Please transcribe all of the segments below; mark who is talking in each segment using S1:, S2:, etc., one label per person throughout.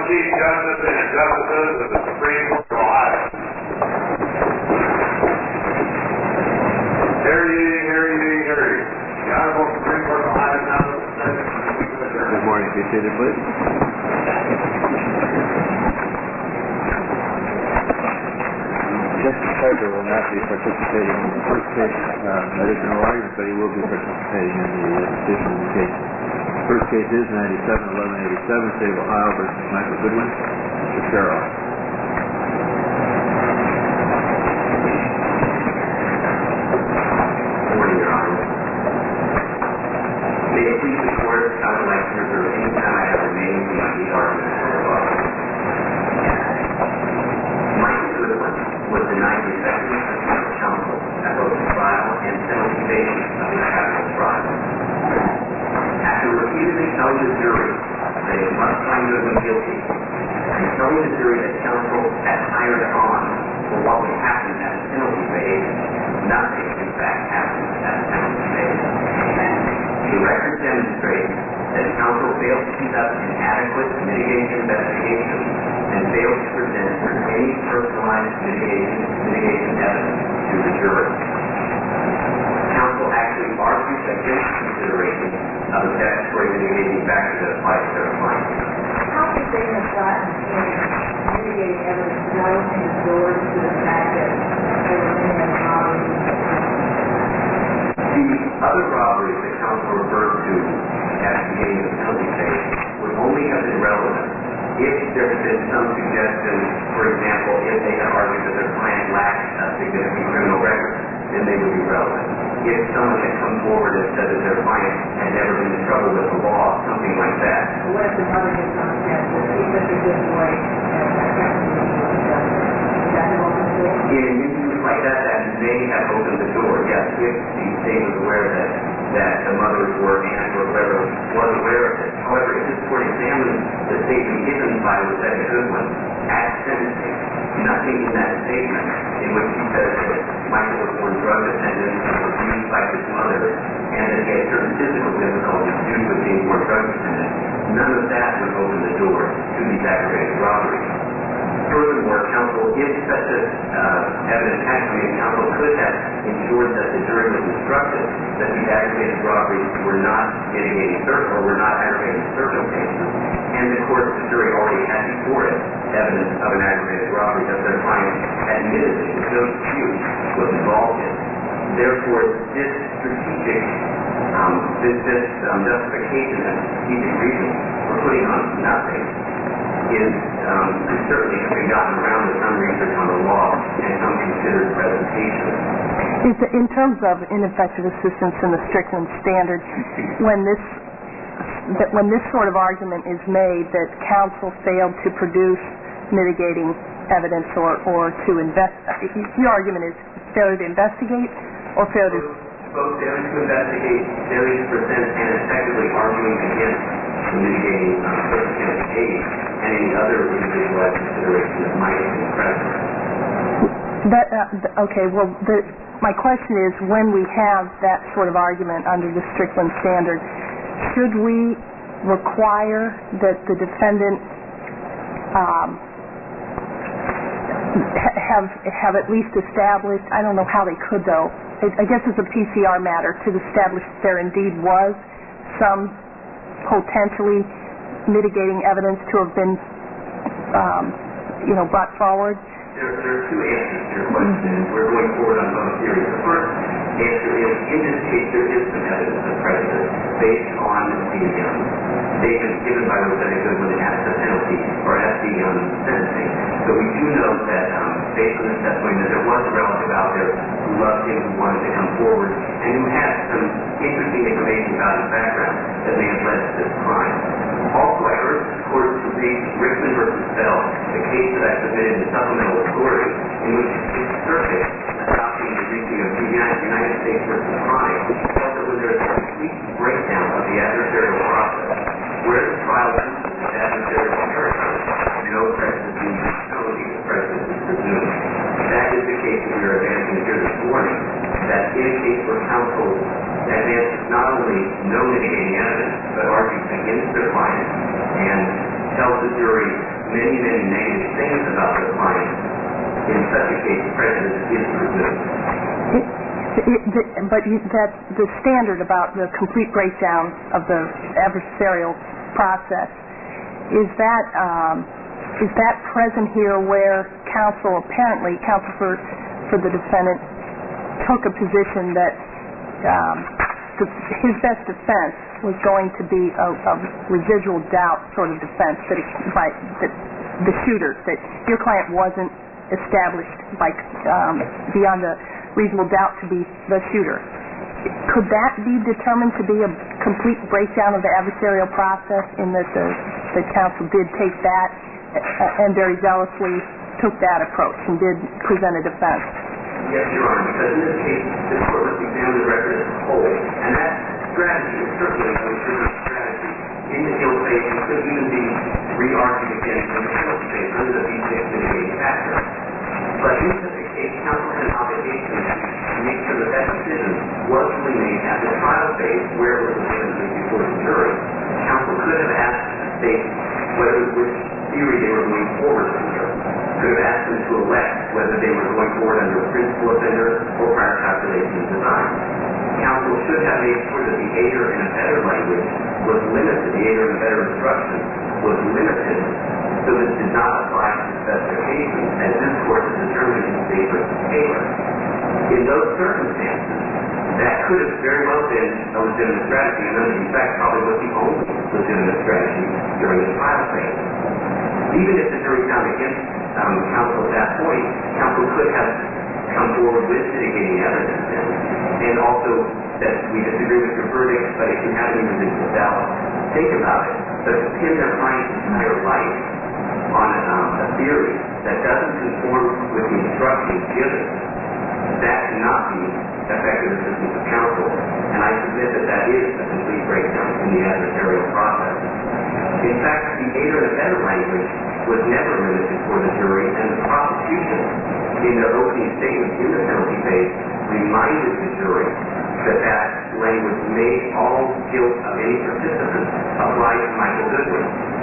S1: Chief Justice and Justices of the Supreme Court of Ohio. Hear ye, hear ye, hear ye. The Honorable Supreme Court of Ohio now to the session.
S2: Good morning. Be seated, please. Justice Piper will not be participating in the first case. That is no argument, but he will be participating in the decision in the case. First case is 97-1187, State of Ohio versus Michael Goodwin. Mr. Carroll.
S3: Good morning, Your Honor. May it please the Court, I would like to reserve any time I have remaining for my lead argument for the law. Michael Goodwin was denied the effectiveness of his counsel at both the trial and penalty phase of his capital trial. After repeatedly telling the jury that it must find Goodwin guilty, and telling the jury that counsel had hired on for what would happen at the penalty phase, nothing, in fact, happened at the penalty phase. The record demonstrates that counsel failed to conduct an adequate mitigation investigation and failed to present any personalized mitigation evidence to the jury. Counsel actually argued against consideration of the statutory mitigating factor that applies to their client.
S4: How could they have gotten mitigating evidence right in the door to the fact that they were in a robbery?
S3: The other robberies that counsel referred to at the beginning of the penalty phase would only have been relevant if there had been some suggestion, for example, if they had argued that their client lacked a significant criminal record, then they would be relevant. If someone had come forward and said that their client had never been in trouble with the law, something like that.
S4: What if the mother had come and said, well, he's such a good boy, and I can't believe he was done? Is that an open door?
S3: In instances like that, that may have opened the door, yes, if the state was aware that the mothers were and or whoever was aware of it. However, if this court examines the statement given by Rebecca Goodwin at sentencing, nothing in that statement in which he says that Michael was born drug dependent, was abused by his mother, and that he had certain physical difficulties due to being born drug dependent, none of that would open the door to these aggravated robberies. Furthermore, counsel, if such evidence had come in, counsel could have ensured that the jury was instructed that these aggravated robberies were not mitigating or were not aggravating circumstances, and the jury already had before it evidence of an aggravated robbery that their client admittedly, with no dispute, was involved in. Therefore, this strategic justification and strategic reason for putting on nothing is certainly have been gotten around with some research on the law and some considered presentation.
S5: In terms of ineffective assistance in the Strickland standard, when this sort of argument is made that counsel failed to produce mitigating evidence or to investigate, your argument is failure to investigate or failure to...
S3: Both failure to investigate, failure to present, and effectively arguing against the mitigating circumstance case and any other individualized consideration that might have been present.
S5: My question is, when we have that sort of argument under the Strickland standard, should we require that the defendant have at least established, I don't know how they could though, I guess it's a PCR matter to establish that there indeed was some potentially mitigating evidence to have been brought forward?
S3: There are two answers to your question. We're going forward on both theories. The first answer is, in this case, there is some evidence of prejudice based on the statement given by Rebecca Goodwin at the penalty or at the sentencing. So we do know that based on this testimony that there was a relative out there who loved him, who wanted to come forward, and who had some interesting information about his background that may have led to this crime. Also, I urge the court to read Rickman v. Bell, the case that I submitted in supplemental authority, in which the circuit, adopting the reasoning of the United States v. Crime, felt that when there is a complete breakdown of the adversarial process, where the trial uses the adversarial character, no prejudice is penalty, the prejudice is presumed. That is the case that we are advancing here this morning, that in a case where counsel advances not only no mitigating evidence, but argues against their client and tells the jury many, many negative things about their client, in such a case, prejudice is presumed.
S5: But that the standard about the complete breakdown of the adversarial process, is that present here where counsel for the defendant took a position that his best defense was going to be a residual doubt sort of defense that the shooter, that your client wasn't established by beyond a reasonable doubt to be the shooter. Could that be determined to be a complete breakdown of the adversarial process in that the counsel did take that and very zealously took that approach and did present a defense?
S3: Yes, Your Honor, because in this case, this court must examine the record as a whole, and that strategy is certainly a legitimate strategy. In the guilt phase, it could even be re-argued again in the guilt phase under the B6 mitigating factor. But in such a case, counsel had an obligation to make sure that decision was really made at the trial phase where it was presented before the jury. Counsel could have asked the state which theory they were going forward under. Could have asked them to elect whether they were going forward under a principal offender or prior calculation and design. Counsel should have made sure that the aider and abettor language was limited, the aider and abettor instruction was limited, so that it did not apply to the specifications as this court has determined in favor of Taylor. In those circumstances, that could have very well been a legitimate strategy, and in fact probably was the only legitimate strategy during the trial phase. Even if the jury found against counsel at that point, counsel could have come forward with mitigating evidence and also that we disagree with your verdict, but if you have any residual doubt, think about it. But to pin their client's entire life on a theory that doesn't conform with the instructions given, that cannot be effective assistance of counsel, and I submit that that is a complete breakdown in the adversarial process. In fact, the aider and abettor language was never limited for the jury, and the prosecution, in their opening statement in the penalty phase, reminded the jury that that language made all guilt of any participant apply to Michael Goodwin.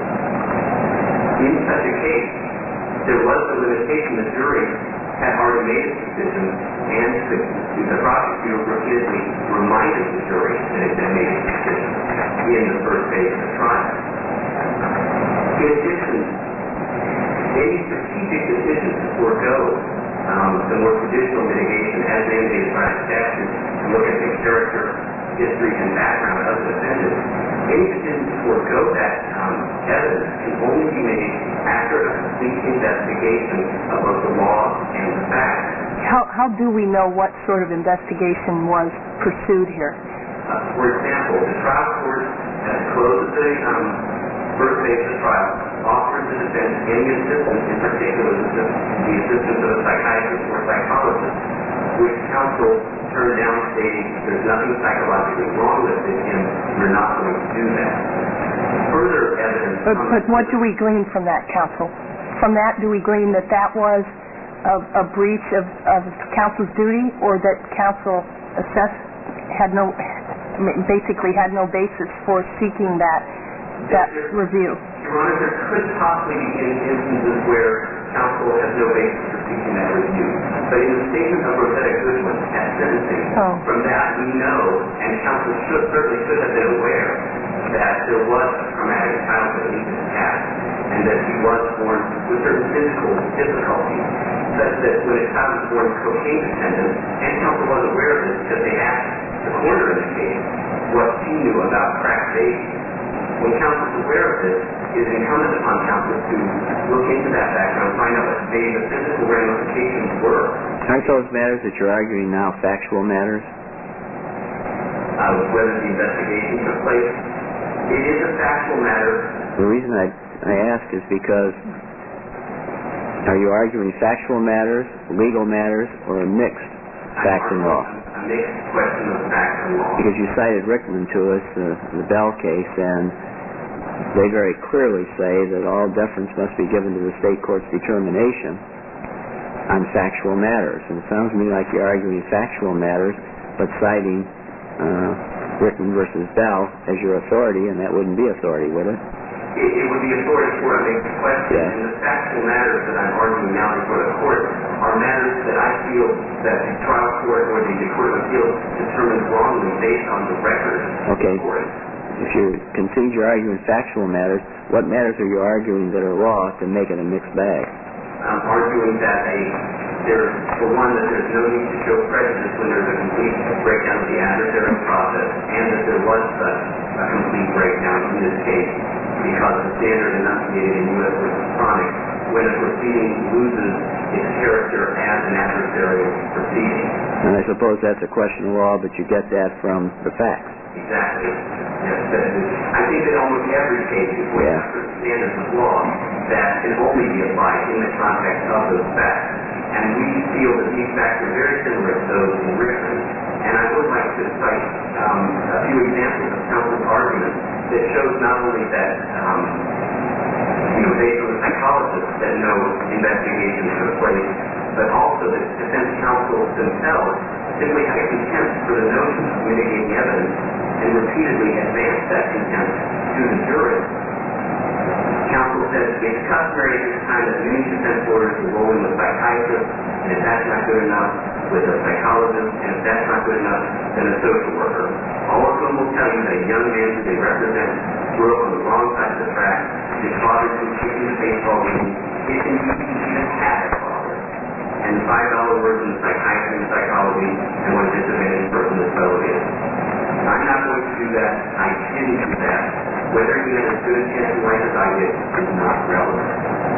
S3: In such a case, there was a limitation. The jury had already made its decision, and the prosecutor repeatedly reminded the jury that it had made its decision in the first phase of the trial. In addition, any strategic decision to forego the more traditional mitigation as mandated by the statute to look at the character, history, and background of the defendant, any decision to forego that evidence can only be made after a complete investigation of both the law and the facts.
S5: How do we know what sort of investigation was pursued here?
S3: For example, the trial court has closed the first phase of the trial, offered the defense any assistance, in particular the assistance of a psychiatrist or psychologist, which counsel turned down stating there's nothing psychologically wrong with him, we're not going to do that. Further evidence...
S5: But what do we glean from that, counsel? From that, do we glean that that was a breach of counsel's duty, or that counsel basically had no basis for seeking that review?
S3: Your Honor, there could possibly be instances where counsel has no basis for seeking that review. But in the statement of Rosetta Goodwin at sentencing, from that we know, and counsel certainly should have been aware, that there was a traumatic childhood in his past, and that he was born with certain physical difficulties, such that when a child was born cocaine dependent, and counsel was aware of this because they asked the coroner in the case what she knew about crack babies. When counsel is aware of this, it is incumbent upon counsel to look into that background, find out what the physical ramifications were.
S2: Aren't those matters that you're arguing now factual matters?
S3: Whether the investigation took place, it is a factual matter.
S2: The reason I ask is because are you arguing factual matters, legal matters, or a mixed fact and law?
S3: A mixed question of fact and law. Because
S2: you cited Rickman to us, the Bell case, and they very clearly say that all deference must be given to the state court's determination on factual matters. And it sounds to me like you're arguing factual matters, but citing Rickman versus Bell as your authority, and that wouldn't be authority, would it?
S3: it would be authority for to make the question,
S6: Yeah.
S3: and the factual matters that I'm arguing now before the court are matters that I feel that the trial court or the Court of Appeals determined wrongly based on the record.
S6: Okay.
S3: before it.
S6: If you continue to argue in factual matters, what matters are you arguing that are law to make it a mixed bag?
S3: I'm arguing that for one, that there's no need to show prejudice when there's a complete breakdown of the adversarial process, and that there was such a complete breakdown in this case because the standard enunciated in U.S. v. Sonic, when a proceeding loses its character as an adversarial proceeding.
S6: And I suppose that's a question of law, but you get that from the facts.
S3: Exactly. Yes, I think that almost every case, if we have certain standards of law, that can only be applied in the context of those facts. And we feel that these facts are very similar to those in Richmond. And I would like to cite a few examples of counsel's arguments that shows not only that, based on the psychologists, that no investigation took place, but also that defense counsels themselves simply had a contempt for the notion of mitigating evidence and repeatedly advanced that contempt to the jury. Counsel says it's customary at this time that many defense lawyers will roll in with psychiatrists, and if that's not good enough, with a psychologist, and if that's not good enough, then a social worker. All of them will tell you that a young man who they represent grew up on the wrong side of the track. His father was kicking the baseball game, if indeed he even had a father. And the $5 words in psychiatry and psychology, and what a disadvantaged person this fellow is. I'm not going to do that. I didn't do that. Whether he had as good a chance in life as I did is not relevant.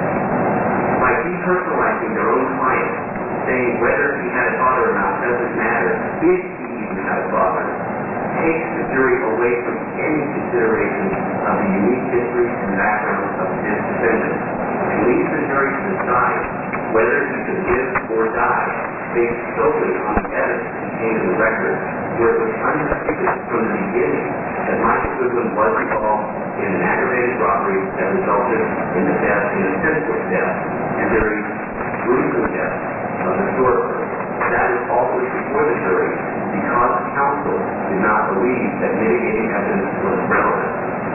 S3: By depersonalizing their own client, saying whether he had a father or not doesn't matter, if he even had a father, takes the jury away from any consideration of the unique history and background of this defendant, and leaves the jury to decide whether he could live or die based solely on the evidence contained in the record, where it was undisputed from the beginning that Michael Goodwin was involved in an aggravated robbery that resulted in the death, in a senseless death, and very gruesome death of the store clerk. That was always before the jury because counsel did not believe that mitigating evidence was relevant.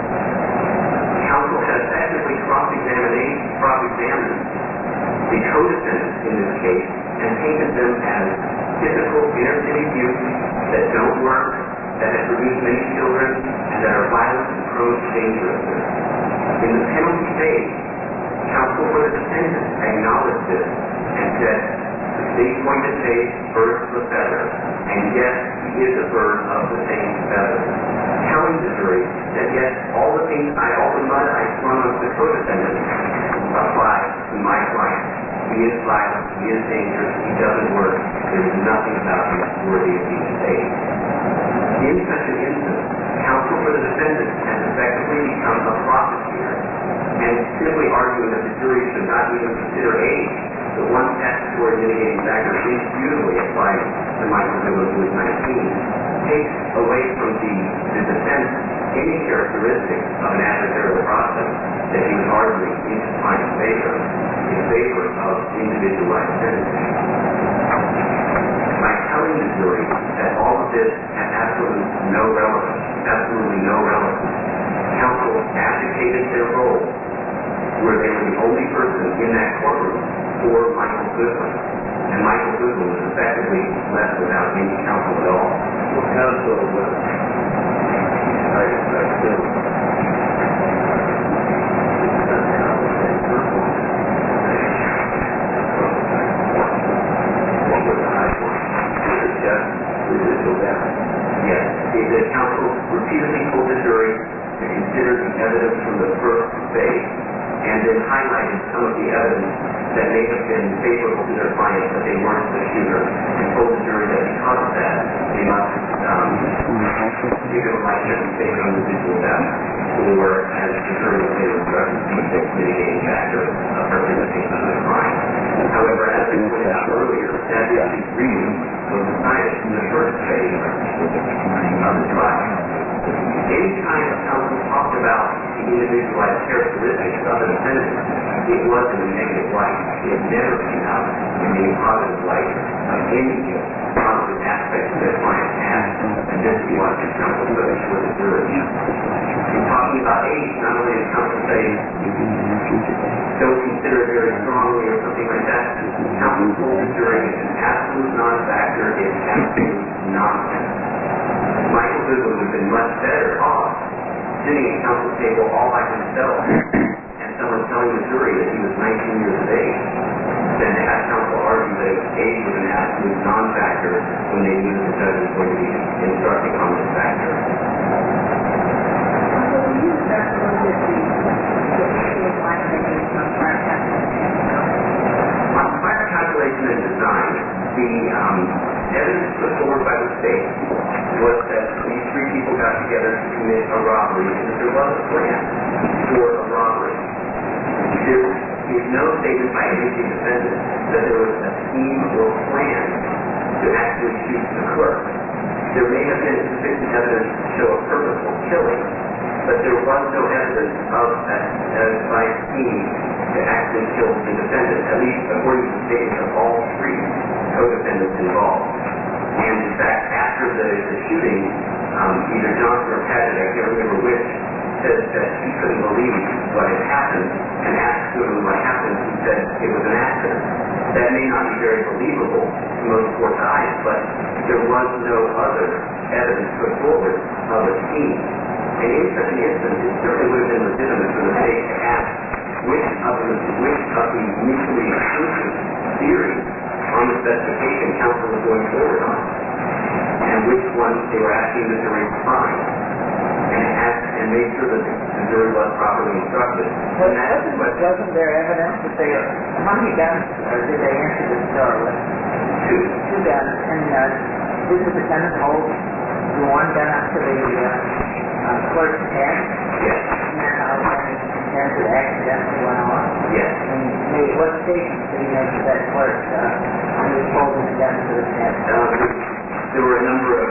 S3: Counsel had effectively cross-examined the co-defendants in this case and painted them as typical inner-city youths that don't work, that have produced many children, and that are violent and prone to dangerousness. In the penalty phase, counsel for the defendant acknowledged this and said, the state-appointed face birds of a feather, and yet he is a bird of the same feather. Telling the jury that yes, all the mud I flung on the co-defendant apply to my client. He is violent, he is dangerous, he doesn't work, there is nothing about him worthy of being saved. In such an instance, counsel for the defendant has effectively become a prosecutor and simply arguing that the jury should not even consider age, the one statutory mitigating factor indisputably applied to Michael Goodwin, who was 19, takes away from the defense any characteristics of an adversarial process that he was arguing in his client's favor, in favor of individualized sentencing. By telling the jury that all of this had absolutely no relevance, counsel abdicated their role where they were the only person in that courtroom for Michael Goodwin. And Michael Goodwin was effectively left without any counsel at all.
S2: Well, counsel was, I still, what was the high point? Was it just residual damage?
S3: Yes, the counsel repeatedly told the jury to consider the evidence from the first phase, and then highlighted some of the evidence that may have been favorable to their client, but they weren't the shooter, and told the jury that because of that, they must give them a life sentence based on residual damage, or as the jury would say, the mitigating factor of participation in the crime. However, as we pointed out earlier, that issue really was decided in the first phase of the trial. Anytime counsel talked about the individualized characteristics of the defendant, it was in a negative light. It never came out in any positive light of any positive aspects that their client had, and this is what counsel put before the jury. In talking about age, not only did counsel say they don't consider it very strongly or something like that, counsel told the jury it's an absolute non-factor, it's absolute nonsense. Michael Goodwin would have been much better off sitting at counsel's table all by himself and someone telling the jury that he was 19 years of age than to have counsel argue that age was an absolute non-factor when they knew that the judge was going to be instructing on this factor.
S4: So we use that to look at the issue of life making on prior calculation.
S3: On prior calculation and design, the evidence put forward by the state was that these three people got together to commit a robbery and that there was a plan for a robbery. There is no statement by any of the defendants that there was a scheme or plan to actually shoot the clerk. There may have been sufficient evidence to show a purposeful killing, but there was no evidence of a device scheme to actually kill the defendant, at least according to the statements of all three co-defendants involved. And in fact, after the shooting, either Johnson or Padgett, I can't remember which, said that he couldn't believe what had happened, and asked him what happened. He said it was an accident. That may not be very believable to most court's eyes, but there was no other evidence put forward of a scheme. And in such an instance, it certainly would have been legitimate for the state to ask which of the mutually exclusive theories on the specification counsel was going forward on, and which one they were asking the jury to find, and make sure that the jury was properly instructed.
S7: Wasn't there evidence that they, how many guns did they enter the store with? Two guns, and didn't the defendant hold the one gun up to the clerk's head?
S3: Yes.
S7: And then when he compared to the accidentally went off?
S3: Yes.
S7: And what statements did he make to that clerk when he was holding the gun to his head?
S3: There were a number of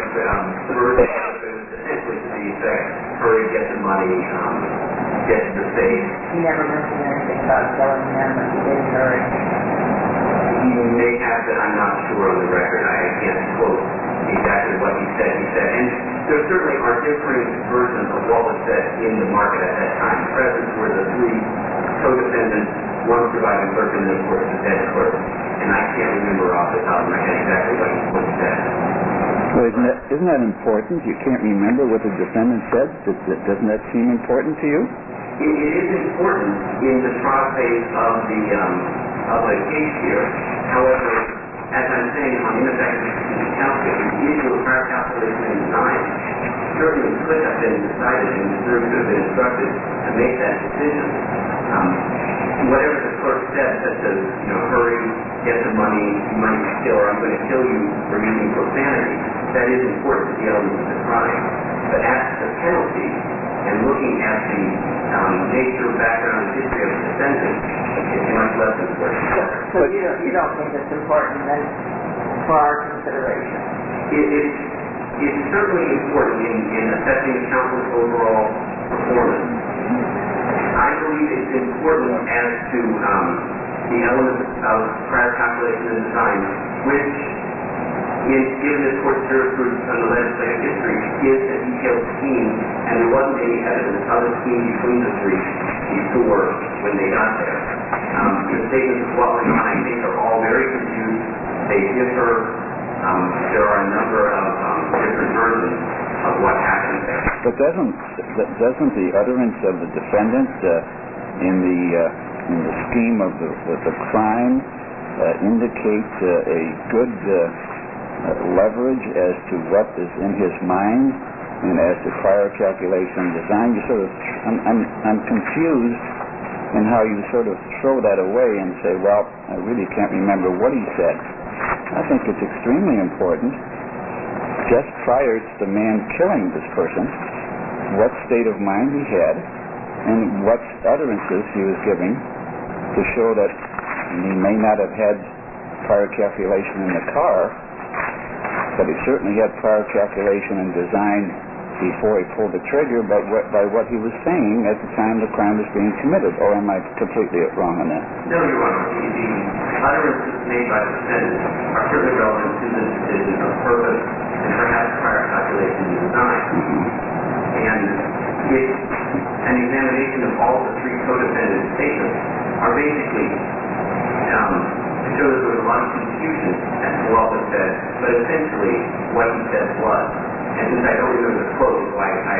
S3: essentially to the effect, hurry, get the money, get to the safe.
S7: He never mentioned anything about telling them that he didn't hurry.
S3: He may have, but I'm not sure on the record. I can't quote exactly what he said. And there certainly are different versions of what was said in the market at that time. Present were the three co-defendants, one surviving clerk, and then of course the dead clerk. And I can't remember off the top of my head exactly what he said.
S8: Well, isn't that important? You can't remember what the defendant said? Doesn't that seem important to you?
S3: It is important in the trial phase of the case here. However, as I'm saying, on ineffective counsel, the issue of prior calculation and design certainly could have been decided, and the jury could have been instructed to make that decision. Whatever the clerk said, such as, hurry, get the money, you might kill, or I'm going to kill you for using profanity, that is important to the elements of the crime. But as to the penalty, and looking at the nature, background, and history of the defendant, it's much less important.
S7: So you don't think it's important then for our consideration?
S3: It's certainly important in assessing counsel's overall performance. I believe it's important as to the elements of prior calculation and design, which, given this court's jurisprudence on the legislative history, is a detailed scheme, and there wasn't any evidence of a scheme between the three before when they got there. The statements of what went on, I think, are all very confused. They differ. There are a number of different versions of what happened there.
S8: But doesn't the utterance of the defendant in the scheme of the crime indicate a good leverage as to what is in his mind and as to prior calculation and design? You sort of, I'm confused in how you sort of throw that away and say, well, I really can't remember what he said. I think it's extremely important, just prior to the man killing this person, what state of mind he had and what utterances he was giving to show that he may not have had prior calculation in the car, but he certainly had prior calculation and design before he pulled the trigger, but by what he was saying at the time the crime was being committed. Or am I completely wrong on that?
S3: No, Your Honor. The utterances made by the defendant are certainly relevant to the decision of purpose and perhaps prior calculation and design. And an examination of all of the three co-defendant statements are basically to show that there was a lot of confusion as to what was said, but essentially what he said was. And since I don't remember the quote, so I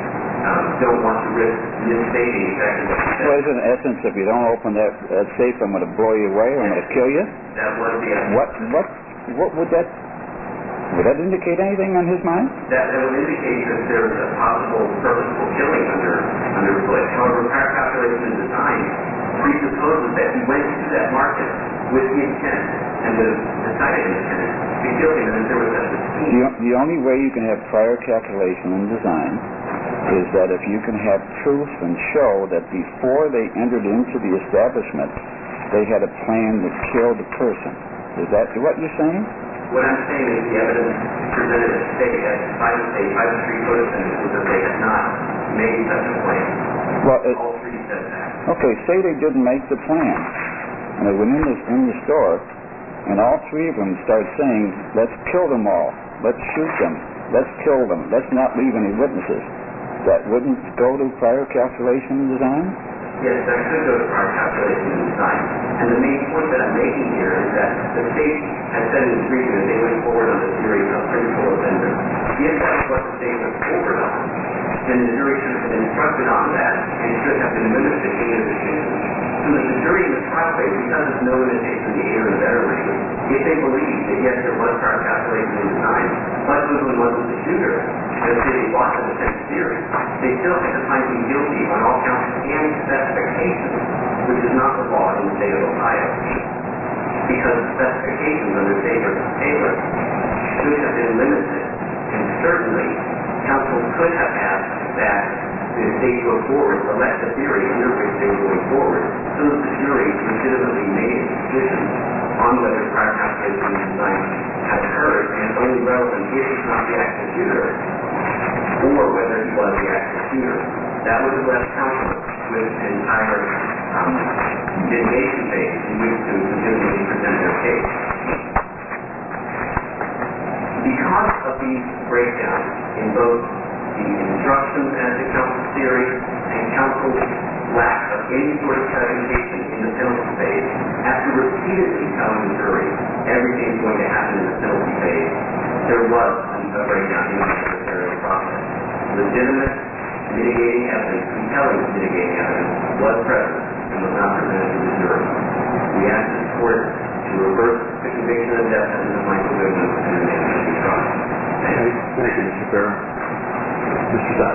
S3: don't want to risk misstating exactly what he said.
S8: Well, isn't in essence, if you don't open that safe, I'm going to blow you away, or I'm going to kill you?
S3: That was the essence.
S8: What would that... Would that indicate anything on his mind?
S3: That would indicate that there was a possible purposeful killing underfoot. However, prior calculation and design presupposes that he went to that market with the intent and the decided intent to kill him, and that there was such a scheme.
S8: The only way you can have prior calculation and design is that if you can have proof and show that before they entered into the establishment, they had a plan to kill the person. Is that what you're saying?
S3: What I'm saying is the evidence presented at state by the three co-defendants was that they had not made such a plan.
S8: Well,
S3: all three said that.
S8: Okay, say they didn't make the plan, and they went in the store, and all three of them started saying, let's kill them all, let's shoot them, let's kill them, let's not leave any witnesses. That wouldn't go to prior calculation and design?
S3: Yes, that could go to prior calculation and design. And the main point that I'm making here is that the state has said in its briefing that they went forward on the theory of principal offender. If that is what the state went forward on, then the jury should have been instructed on that and should have been limited to eight of the cases. So that the jury in the trial phase, because there's no limitation in the eight or better language, if they believe that yes, there was prior calculation and design, but Goodwin wasn't the shooter, and the city lost the defense theory, they still had to find him guilty on all counts and specifications, which is not the law in the state of Ohio. Because specifications under State v. Taylor should have been limited, and certainly counsel could have asked that the state go forward, select the theory under which they were going forward, so that the jury legitimately made a decision on whether prior calculation and design had occurred, and it's only relevant if he's not the actual shooter, or whether he was the actual shooter. That would have left counsel with an entire mitigation phase in which to legitimately present their case. Because of these breakdowns in both the instructions as to counsel's theory and counsel's lack of any sort of clarification in the penalty phase, after repeatedly telling the jury everything's going to happen in the penalty phase, there was a breakdown in the adversarial process. Legitimate mitigating evidence, compelling mitigating evidence, was present and was not presented to the jury. We ask this court to reverse the conviction of death sentence of Michael Goodwin and remand him to be tried. Thank you.
S2: Thank you, Mr. Farrell. Mr. Dodd.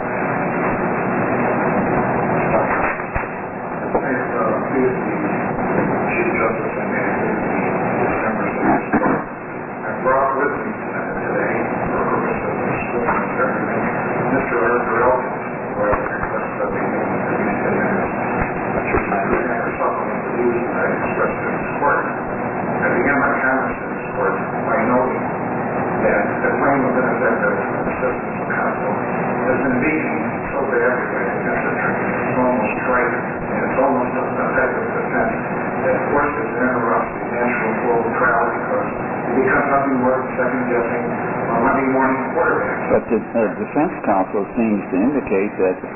S1: Chief Justice and members of this court. I brought with me today, for purpose of this argument, Mr. Arthur Elkins, who I request that we make at least 10 minutes. I present a supplement to views that I expressed in this court. I began my comments in this court by noting that the claim of ineffective assistance of counsel has been beaten so badly by the defense attorney. It's almost trite, and it's almost a effective defense that forces and interrupts the natural flow of trial because it becomes nothing more than second-guessing a Monday morning quarterback.
S8: But the defense counsel seems to indicate that the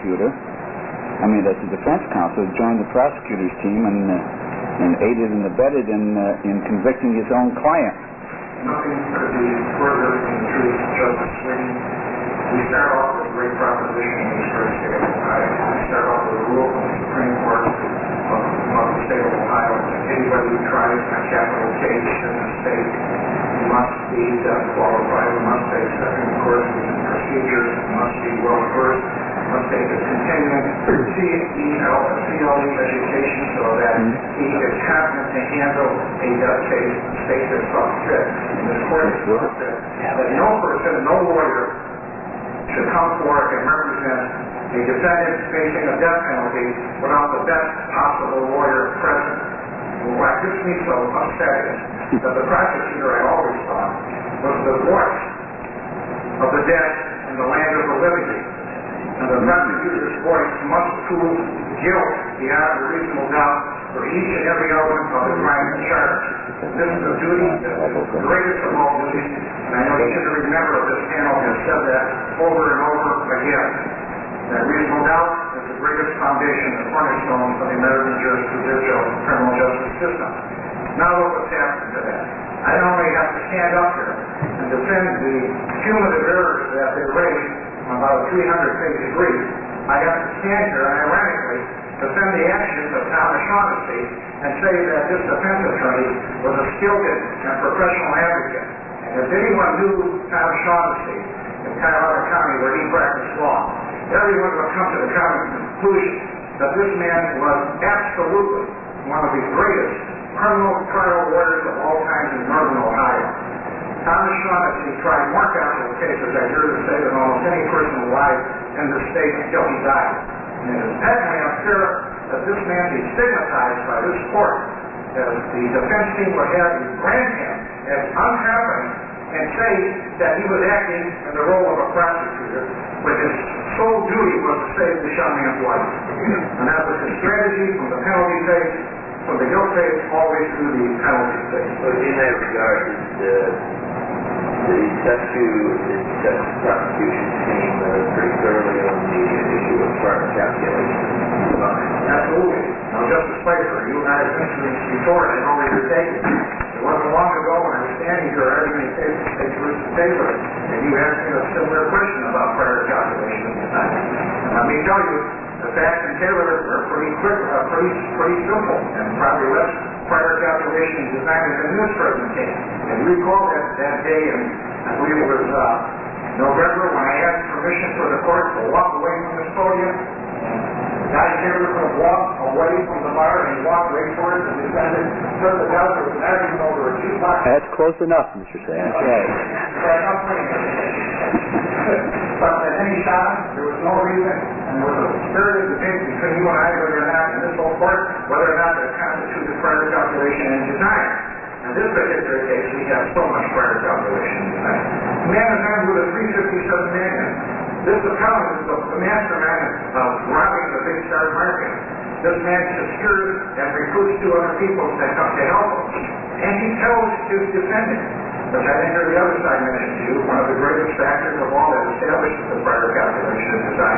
S8: defense counsel joined the prosecutor's team and aided and abetted in convicting his own client.
S1: Nothing could be further from the truth, Justice Sweeney. We start off with a great proposition in this great state of Ohio. We start off with a rule from the Supreme Court of the state of Ohio that anybody who tries a capital case in the state must be qualified, must take second courses and procedures, must be well-versed, must take a continuing CLE education so that he is competent to handle a case state that saw fit. And this court has said that no person, no lawyer should come forward and represent a defendant facing a death penalty without the best possible lawyer present. What gets me so upset is that the prosecutor, I always thought, was the voice of the dead in the land of the living. And the prosecutor's voice must prove guilt beyond a reasonable doubt for each and every element of the crime charge. This is a duty that is the greatest of all duties, and I know each and every member of this panel has said that over and over again. that reasonable doubt is the greatest foundation and cornerstone of the American jurisprudential criminal justice system. Now look what's happened to that. I don't only have to stand up here and defend the cumulative errors that they raised on about a 300-page brief. I have to stand here and ironically defend the actions of Thomas Shaughnessy and say that this defense attorney was a skilled and professional advocate. And if anyone knew Thomas Shaughnessy in Cuyahoga County where he practiced law, everyone would come to the common conclusion that this man was absolutely one of the greatest criminal trial lawyers of all times in northern Ohio. Thomas Shaughnessy tried more capital cases, I hear to say, than almost any person alive in the state until he died. And it is patently unfair that this man be stigmatized by this court as the defense team would have you grant him as unhappening and say that he was acting in the role of a prosecutor when his sole duty was to save the young man's life. And that was his strategy from the penalty phase, from the guilt phase, all the way through the penalty phase.
S2: So in that regard, the prosecution came pretty thoroughly on the issue of prior calculation.
S1: Absolutely. Now, Justice Pfeiffer, you and I have been through this before, and I know where you're taking it. It wasn't long ago when I was standing here arguing case versus Taylor, and you asked me a similar question about prior calculation at the time. And let me tell you, the facts in Taylor are pretty quick, pretty simple, and probably less prior calculation designed than in this present case. And you recall that day, and I believe it was November, when I asked permission for the court to walk away from this podium. Guy Taylor could have walked away from the bar, and he walked right for it, and the defendant took the gun, there was an argument over a jukebox.
S6: That's close enough, Mr. Say. That's right.
S1: But then he shot him, there was no reason, and there was a spirited debate between you and I whether or not, in this whole court, whether or not it constituted prior calculation and design. In this particular case, we have so much prior calculation and design. The man is armed with a .357 Magnum. This appellant is the mastermind of robbing the Big Star Market. This man secures and recruits 2 other people that come to help him. And he tells his defendant, which I think are the other side mentioned to you, one of the greatest factors of all that establishes the prior calculation and design.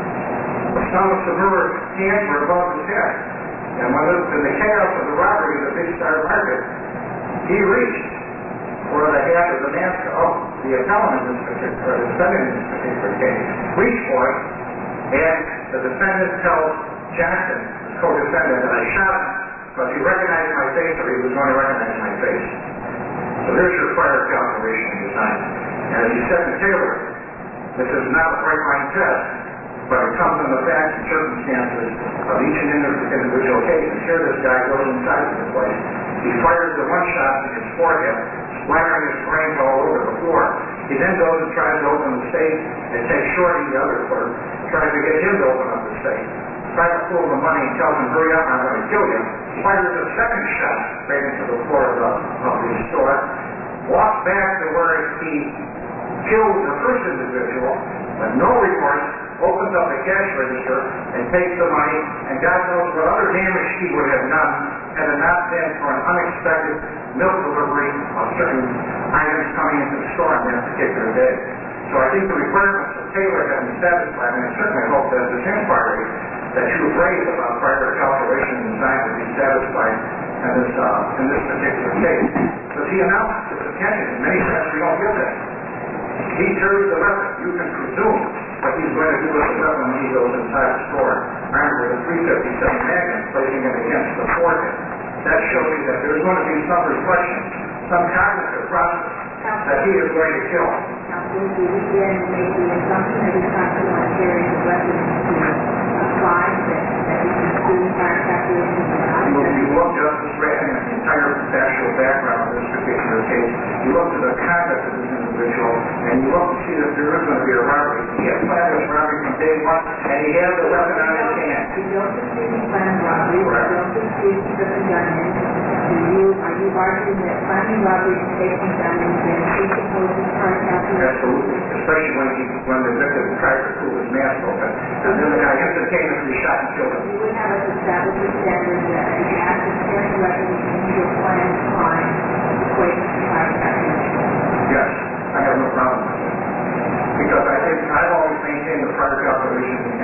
S1: The son of Samura's hands were above his head. And when in the chaos of the robbery of the Big Star Market, he reached for the head of the master of the appellant in this particular, the defendant in this particular case, reached for it, and the defendant tells Jackson, his co-defendant, that I shot him because he recognized my face or he was going to recognize my face. So there's your prior calculation and design. And as you said to Taylor, this is not a bright-line test, but it comes in the facts and circumstances of each individual case. And here this guy goes inside of the place. He fires the one shot in his forehead, splattering his brains all over the floor. He then goes and tries to open the safe and takes Shorty, the other clerk, tries to get him to open up the safe. Tries to pull the money and tells him, hurry up, I'm going to kill you. Fires a second shot right into the floor of the store. Walks back to where he killed the first individual with no remorse, opens up the cash register and takes the money, and God knows what other damage he would have done had it not been for an unexpected milk delivery of certain items coming into the store on that particular day. So I think the requirements of Taylor have been satisfied, and I certainly hope that this inquiry that you've raised about prior calculation and design will be satisfied in this particular case. Because he announced his intention, in many times we don't get that. He carries the weapon. You can presume what he's going to do with the weapon when he goes inside the store, armed with a .357 Magnum, placing it against the forehead. That shows you that there's going to be some reflection, some cognitive process that he is going to kill.
S4: Counsel, do we then make the assumption that he's not going to carry the weapon to apply that we can do prior calculation and design?
S1: If you look, Justice Reagan, at the entire factual background of this particular case, you look to the conduct of this individual, and you look to see that there is going to be a robbery. He had planned this robbery from day one, and he had the weapon on his hand.
S4: You don't dispute the planned robbery, you don't dispute the gun in. Are you arguing that planning robbery and taking gun in then presupposes prior calculation?
S1: Absolutely, especially when the victim tried to pull his mask open, and then the guy instantaneously shot and killed him.
S4: You would have us establish a standard that the act of carrying weapons into a planned crime equates to prior calculation.
S1: Yes, I have no problem with that. Because I think I've always maintained the prior calculation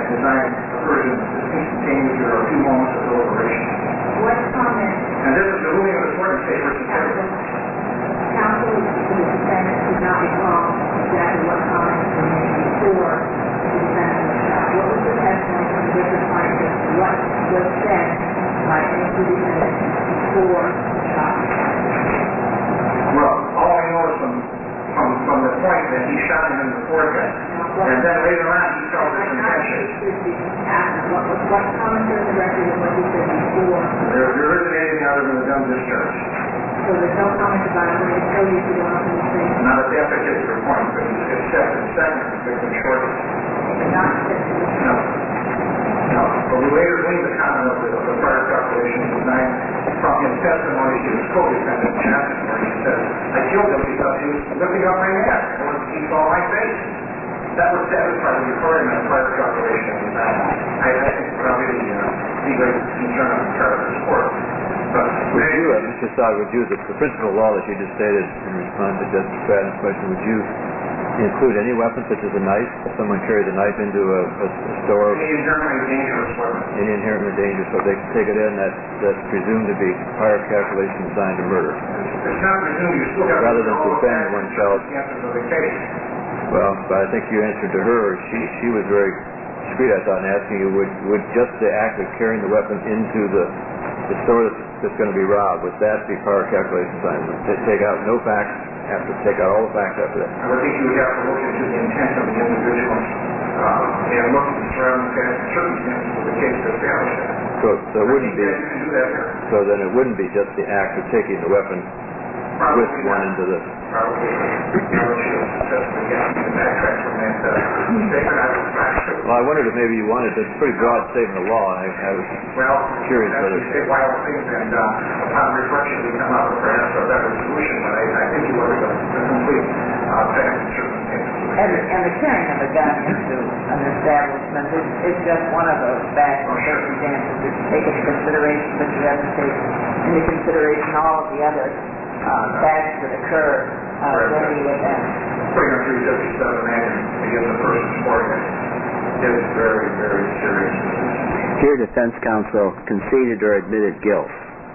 S1: he shot him in the forehead. And then later on, he felt his intention.
S4: What comments are in the record of what he said before?
S1: There isn't anything other than a gun discharge.
S4: So there's no comment about it when they tell you to go out and say,
S1: Not at that particular point, but it's second, victim shortly.
S4: not that
S1: No. No. But we later gleaned the comment of the prior calculation of design from his testimony to his co-defendant, Jackson, where he said, I killed him because he was lifting up my neck, or he saw my face. That would satisfy the recording of the prior calculation of design. I think probably the great concern on the part of this court. But
S2: Would you, Mr. Sauer, would you, the principal law that you just stated in response to Justice Stratton's question, would you include any weapon such as a knife? If someone carried a knife into a store,
S1: any inherently dangerous weapon.
S2: any inherently dangerous, so they can take it in, that's presumed to be prior calculation designed to murder.
S1: It's not presumed, you still have
S2: Rather
S1: to
S2: than
S1: know
S2: defend
S1: the
S2: oneself.
S1: circumstances of the case.
S2: Well, but I think you answered to her, she was very discreet, I thought, in asking you, would just the act of carrying the weapon into the store that's going to be robbed, would that be prior calculation design? Would take out no facts, have to take out all the facts after that?
S1: I would think you would have to look into the intent of the individual and look at the surrounding facts and circumstances of the case to establish that.
S2: So it wouldn't be,
S1: You can do that here.
S2: so then it wouldn't be just the act of taking the weapon with one into the...
S1: Probably should have successfully gotten the backtrack from that statement I was back to.
S2: Well, I wondered if maybe you wanted, it's a pretty broad statement of law, and I was
S1: Well,
S2: curious
S1: as
S2: whether...
S1: you say wild things, and upon reflection, we come up with perhaps a better solution, but I think you look at the complete facts and circumstances.
S7: And the carrying of a gun into an establishment is just one of those facts and circumstances that you take into consideration, but you have to take into consideration all of the other facts that occur during the event.
S1: Putting a 357 man against a person sporting it is very, very serious.
S6: Here, defense counsel conceded or admitted guilt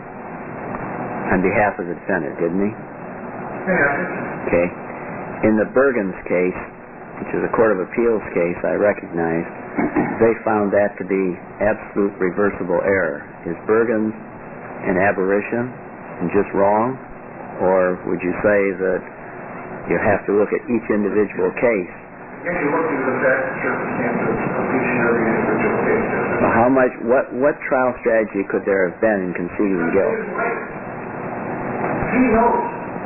S6: on behalf of the defendant, didn't he?
S1: Yeah.
S6: Okay. In the Bergens case, which is a Court of Appeals case, I recognize, they found that to be absolute reversible error. Is Bergens an aberration and just wrong? Or would you say that you have to look at each individual case?
S1: Again, you look into the facts and circumstances of each and every individual case.
S6: Well, how much, what trial strategy could there have been in conceding guilt?
S1: He knows.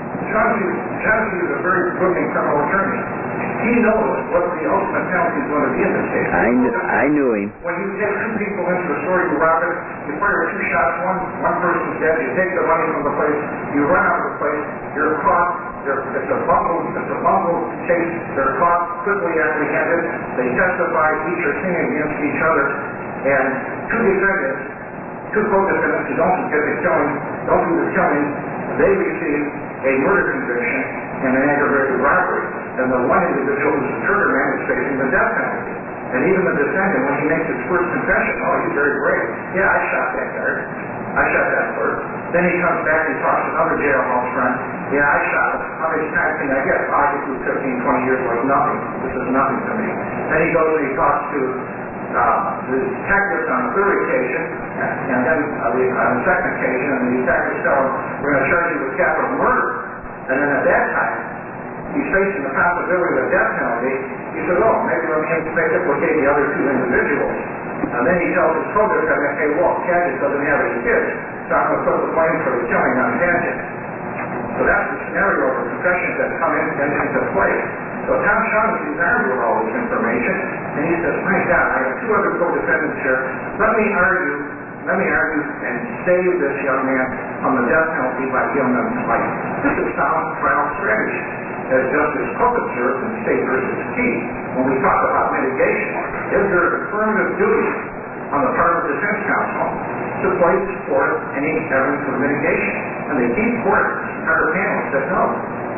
S1: John is a very brilliant criminal attorney. He knows what the ultimate penalty is going to be in this case.
S6: I knew him.
S1: When you take two people into the store, you rob it, you fire two shots, one person's dead, you take the money from the place, you run out of the place, you're caught, it's a bungled case, they're caught, quickly apprehended, they testify, each are singing against each other, and two defendants, two co-defendants who don't do the killing, they receive a murder conviction and an aggravated robbery, and the one individual who's the trigger man is facing the death penalty. And even the defendant, when he makes his first confession, oh, he's very brave. Yeah, I shot that guard. I shot that clerk. Then he comes back and talks to another jailhouse friend. Yeah, I shot him. How many times can I get? Oh, I get through 15, 20 years like nothing. This is nothing to me. Then he goes and he talks to the detectives on the third occasion, and then on the second occasion, and the detectives tell him, we're going to charge you with capital murder. And then at that time, he's facing the possibility of a death penalty. He says, oh, maybe let me implicate the other two individuals. And then he tells his co-defendant, hey, well, Cadgett doesn't have any kids, so I'm going to put the blame for the killing on Cadgett. So that's the scenario of the confessions that come into play. So Tom Shaughnessy is armed with all this information, and he says, my God, I have two other co-defendants here. Let me argue and save this young man from the death penalty by giving him life. This is sound trial strategy. As Justice Cook observed in State v. Key, when we talk about mitigation, is there an affirmative duty on the part of the defense counsel to place forth any evidence of mitigation? And the Key court, our panel, said no.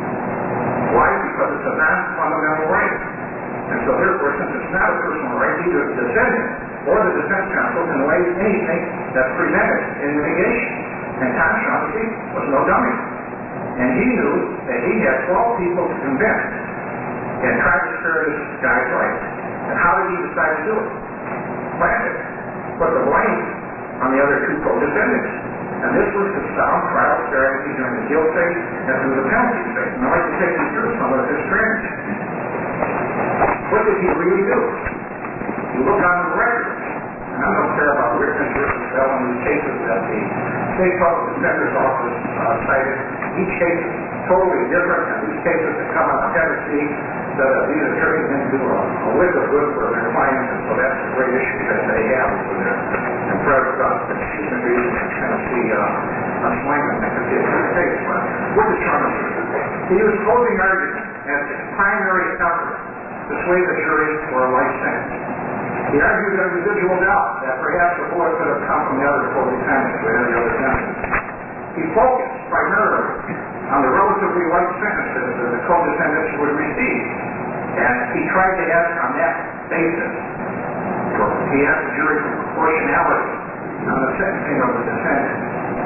S1: Why? Because it's a non-fundamental right. And so therefore, since it's not a personal right, either the defendant or the defense counsel can raise anything that's presented in mitigation. And Tom Shaughnessy was no dummy. And he knew that he had 12 people to convince and tried to spare this guy's life. And how did he decide to do it? Classic. Put the blame on the other two co-defendants. And this was the sound trial strategy during the guilt phase and through the penalty phase. And I'd like to take you through some of his strategy. What did he really do? You look on the records, and I don't care about Rickman versus Bell and these cases that the State Public Defender's Office cited. Each case is totally different, and these cases that come out of Tennessee, that these attorneys didn't do a lick of good for their clients, and so that's the great issue that they have when they're impressed about the reasons in Tennessee employment that could be a good case. But what did Chalmers do? He used closing argument as his primary effort to sway the jury for a life sentence. He argued that residual doubt that perhaps the bullet could have come from the other co-defendants or any other defendants. He focused primarily on the relatively light sentences that the co-defendants would receive, and he tried to ask on that basis. He asked the jury for proportionality on the sentencing of the defendant,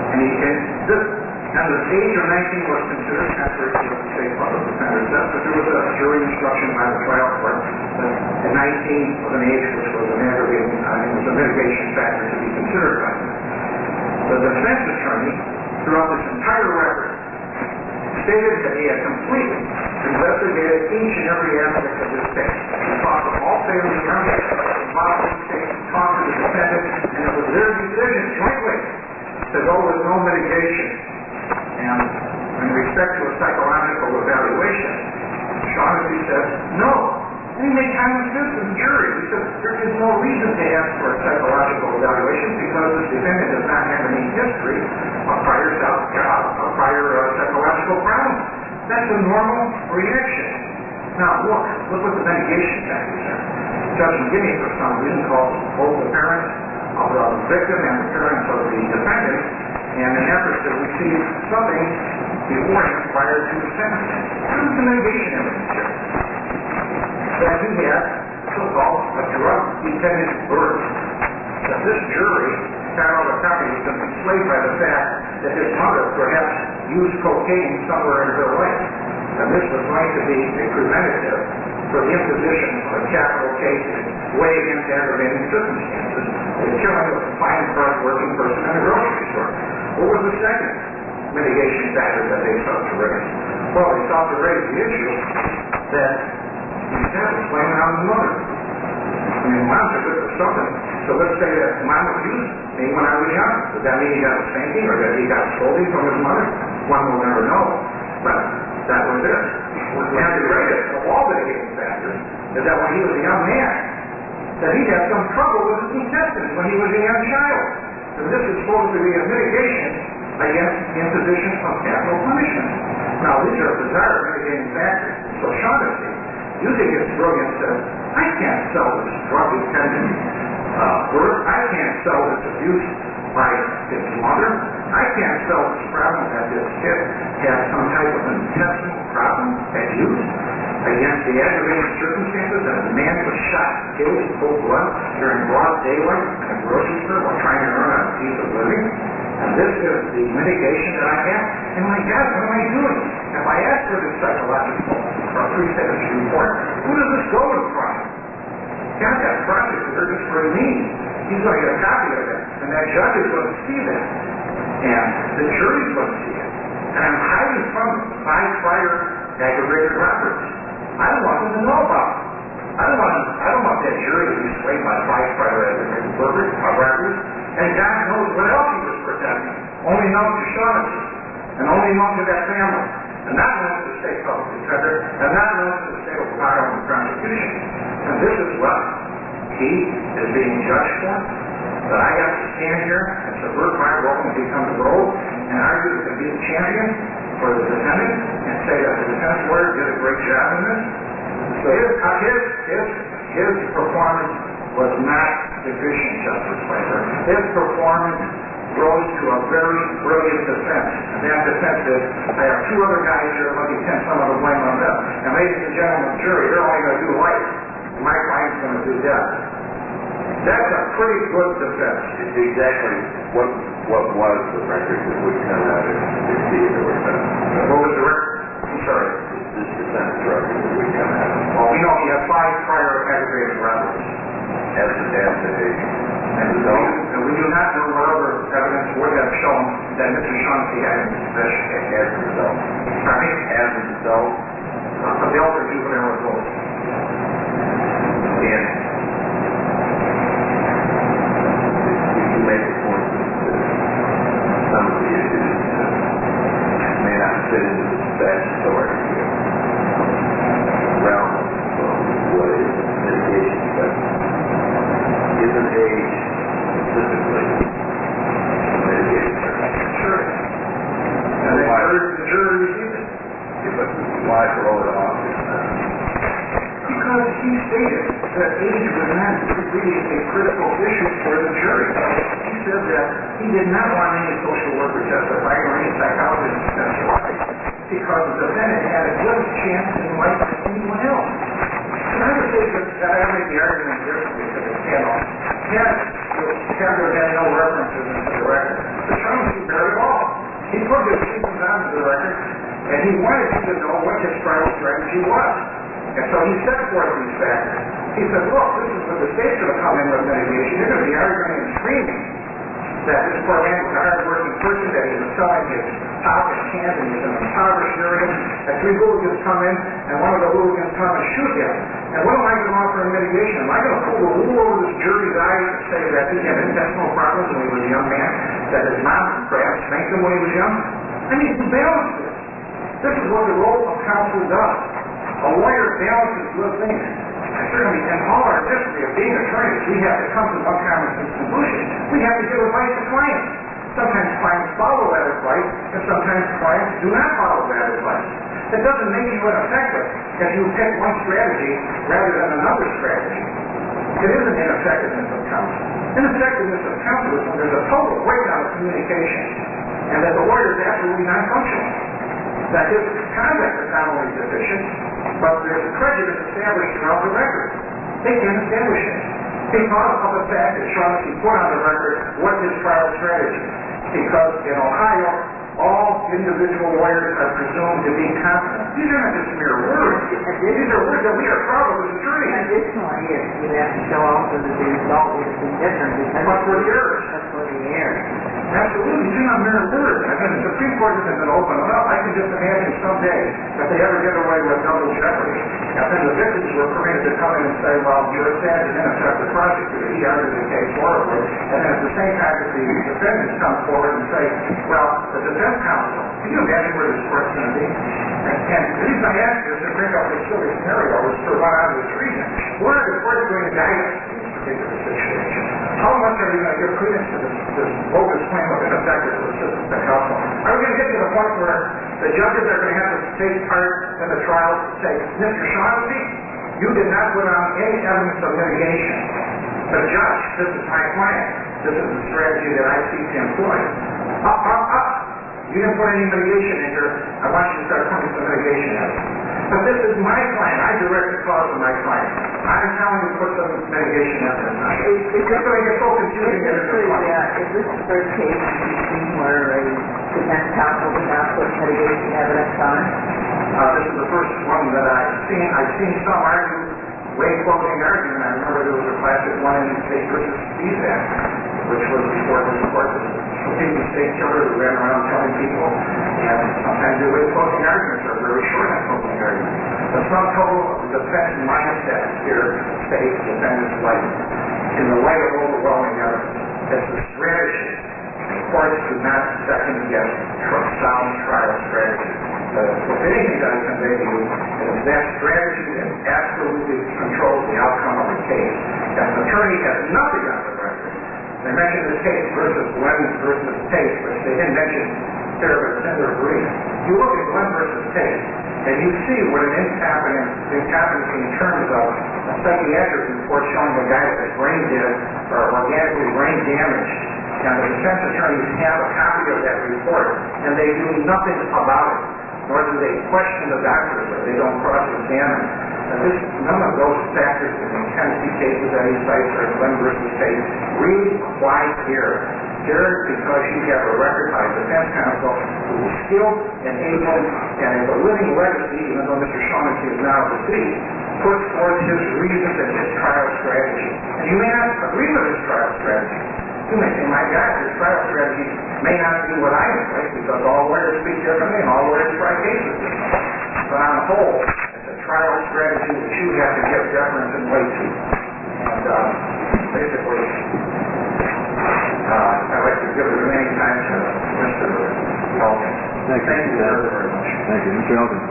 S1: and the age of 19 was considered contrary to the State Public Defender's. That's what there was a jury instruction by the trial court that 19 was an age which was an aggravating, was a mitigation factor to be considered by them. The defense attorney, throughout this entire record, stated that he had completely investigated each and every aspect of this case. He talked to all family members involved in this case, talked to the defendant, and it was their decision jointly to go with no mitigation. And in respect to a psychological evaluation, Shaughnessy said no. And he made common sense to the jury. He said there is no reason to ask for a psychological evaluation because this defendant does not have any history of prior self-doubt or prior psychological problems. That's a normal reaction. Now look what the mitigation factors are. Judge McGinney, for some reason, calls both the parents of the victim and the parents of the defendant and an effort to receive something before him prior to the sentencing. This is the mitigation evidence here. That he had so-called a drug-dependent birth. That this jury found out the family was going to be enslaved by the fact that his mother perhaps used cocaine somewhere in her life. And this was going to be a preventative for the imposition of a capital case way against aggravating circumstances, the killing of a fine, hard-working person in a grocery store. What was the second mitigation factor that they sought to raise? Well, they sought to raise the issue that instead of blaming on the mother. I mean, mom's a good for something. So let's say that mom abused me when I was young. Does that mean he got a spanking or that he got scolding from his mother? One will never know. But that was it. And the greatest of all mitigating factors is that when he was a young man, that he had some trouble with his intestines when he was a young child. And this is supposed to be a mitigation against the imposition of capital punishment. Now, these are bizarre mitigating factors. So Shaughnessy, using his brilliance, says, I can't sell this drug-dependent birth. I can't sell this abuse by his mother. I can't sell this problem that this kid has some type of intestinal problem at youth against the aggravating circumstances that a man was shot killed in cold blood during broad daylight in a grocery store while trying to earn a piece of living. And this is the mitigation that I have. And my God, what am I doing? If I ask for this psychological or pre-sentence report, who does this go in front of? God, that prosecutor is for me. He's going to get a copy of it. And that judge is going to see that. And the jury's going to see it. And I'm hiding from 5 prior aggravated robberies. I don't want them to know about it. I don't want that jury to be swayed by 5 prior aggravated robberies. And God knows what else he was protecting. Only known to Shaughnessy. And only known to that family. And not known to the State Public Defender. And not known to the State of Ohio and the prosecution. And this is what he is being judged for. That I have to stand here and subvert my role and become the role and argue to be the champion for the defendant and say that the defense lawyer did a great job in this. So his performance was not deficient, Justice Fletcher. His performance rose to a very brilliant defense. And that defense is, I have 2 other guys here, let me pin some of the blame on them. And ladies and gentlemen of the jury, they're only going to do life. My client's going to do death. That's a pretty good defense.
S2: It's exactly what was the record that would come out if there were sentences.
S1: What was the record? I'm sorry.
S2: This defense record that would come out.
S1: Well, we know he had 5 prior aggravated robberies.
S2: As the age.
S1: And we do not know what other evidence would have shown that Mr. Shaughnessy had in his possession as a result. Pardon me? As a result of the elder juvenile adult.
S3: And you make the point that some of the issues may not fit into the statutory realm of what is mitigation, but isn't age specifically mitigation?
S1: Sure. And the jury received it.
S3: But why throw it off?
S1: Because he stated that age was not really a critical issue for the jury. He said that he did not want any social worker testifying or any psychologist to testify because the defendant had a good chance in life as anyone else. And I would say that I make the argument differently to the panel. Yes, Kevin had no references into the record. The Shaughnessy very all. He put his reasons onto the record, and he wanted you to know what his trial strategy was. And so he set forth these factors. He said, look, this is what the state's going to come in with mitigation. You're going to be arguing and screaming that this poor man was a hard-working person, that he was selling his top and cans and he was in an impoverished area, and three hooligans come in, and one of the hooligans come and shoot him. And what am I going to offer in mitigation? Am I going to pull the wool over this jury's eyes and say that he had intestinal problems when he was a young man, that his mom perhaps spanked him when he was young? I mean, who balances this? This is what the role of counsel does. A lawyer balances good things. And certainly, in all our history of being attorneys, we have to come to one common sense conclusion. We have to give advice to clients. Sometimes clients follow that advice, and sometimes clients do not follow that advice. That doesn't make you ineffective if you pick one strategy rather than another strategy. It isn't ineffectiveness of counsel. Ineffectiveness of counsel is when there's a total breakdown of communication, and that the lawyer is absolutely non-functional. That his conduct is not only deficient, but there's prejudice established throughout the record. They can't establish it because of the fact that Shaughnessy put on the record what his trial strategy. Because in Ohio, all individual lawyers are presumed to be competent. These are not just mere words. These are words that we are proud of as attorneys.
S7: Additionally, you have to show also that the result would have been different because
S1: But for the errors.
S7: That's for the errors.
S1: Absolutely, these are not mere words. I mean, the Supreme Court hasn't been open enough. I can just imagine someday that they ever get away with double jeopardy. And then the victims were permitted to come in and say, well, you're a sad and ineffective prosecutor. He argued the case horribly. And then at the same time that the defendants come forward and say, well, the defense counsel, can you imagine where this court's going to be? And the reason I ask this to bring up this silly scenario is for one obvious reason. Where are the courts going to guide us in this particular situation? How much are we going to give credence to this bogus claim of ineffective assistance to counsel? Are we going to get to the point where the judges are going to have to take part in the trial and say, Mr. Shaughnessy, you did not put on any evidence of mitigation. But Judge, this is my plan. This is the strategy that I seek to employ. Up. You didn't put any mitigation in here. I want you to start putting some mitigation in. But this is my client. I direct the cause of my client. I'm telling you to put some mitigation evidence on it. It's going to get so confusing that it's funny.
S7: Is this the third case you've seen where a defense counsel did not put mitigation evidence on?
S1: This is the first one that I've seen. I've seen some argue, way closing argument. I remember there was a classic one in State versus Speedback, which was before this court. The state killer who ran around telling people, and sometimes the way closing arguments are very short on closing arguments. The sum total of the defense mindset here states the defendant's life in the light of overwhelming evidence. That's the strategy. And courts do not second guess sound trial strategy. If anything that I convey to you, it is that strategy that absolutely controls the outcome of the case. And an attorney has nothing on the record. They mentioned this case versus Glenn versus Tate, which they didn't mention there, but it's in their brief. You look at Glenn versus Tate, and you see what an incompetency in terms of a psychiatric report showing a guy that was brain dead or organically brain damaged. And the defense attorneys have a copy of that report, and they do nothing about it, nor do they question the doctors, or they don't cross-examine. None of those factors in the Tennessee cases that he cites or Glenn versus State really apply here. Here, because you have a recognized defense counsel who is skilled and able and is a living legacy, even though Mr. Shaughnessy is now deceased, puts forth his reasons and his trial strategy. And you may not agree with his trial strategy. You may say, my God, his trial strategy may not be what I think, because all lawyers speak differently and all lawyers try cases differently. But on the whole, it's a trial strategy that you have to give deference and weight to. And basically, I'd like to give the remaining time to Mr. Elkin.
S2: Thank you
S1: very much.
S2: Thank you. Mr. Elkin.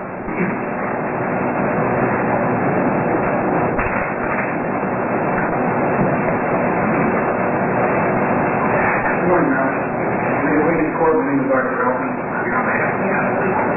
S1: Good morning, Mayor. Ladies Court, my name is Arthur Elkin. I'm here on behalf of the applicant.